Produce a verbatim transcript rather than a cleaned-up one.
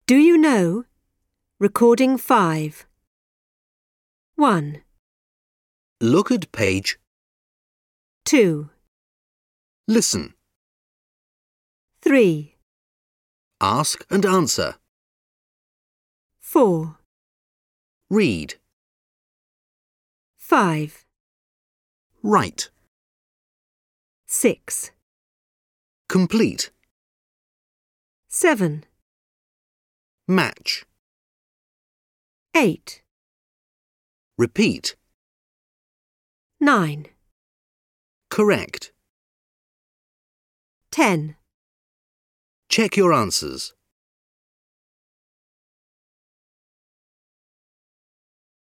Do you know? Recording five. one, Look at page. two, Listen. three, Ask and answer. four, Read. five, Write. six, Complete. seven, Match. eight, Repeat. nine, Correct. ten. Check your answers.